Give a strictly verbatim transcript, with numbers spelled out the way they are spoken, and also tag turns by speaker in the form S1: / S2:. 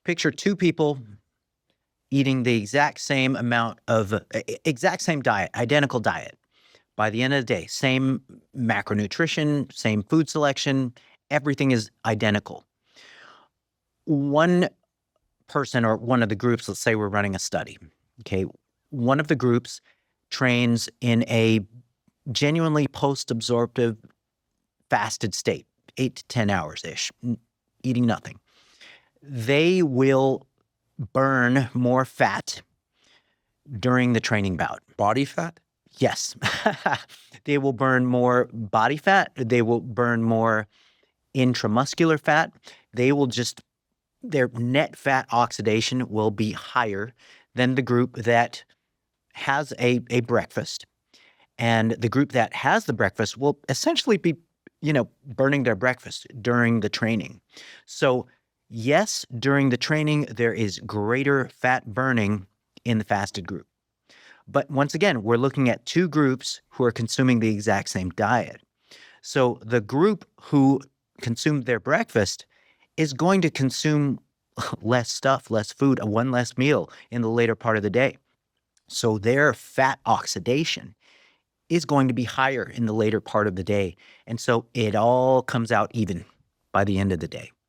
S1: Picture two people eating the exact same amount of uh, e- exact same diet, identical diet. By the end of the day, same macronutrition, same food selection, everything is identical. One person or one of the groups, let's say we're running a study, okay? One of the groups trains in a genuinely post-absorptive fasted state, eight to ten hours-ish, n- eating nothing. They will burn more fat during the training bout.
S2: Body fat?
S1: Yes. They will burn more body fat. They will burn more intramuscular fat. They will just, their net fat oxidation will be higher than the group that has a, a breakfast. And the group that has the breakfast will essentially be, you know, burning their breakfast during the training. So yes, during the training, there is greater fat burning in the fasted group. But once again, we're looking at two groups who are consuming the exact same diet. So the group who consumed their breakfast is going to consume less stuff, less food, one less meal in the later part of the day. So their fat oxidation is going to be higher in the later part of the day. And so it all comes out even by the end of the day.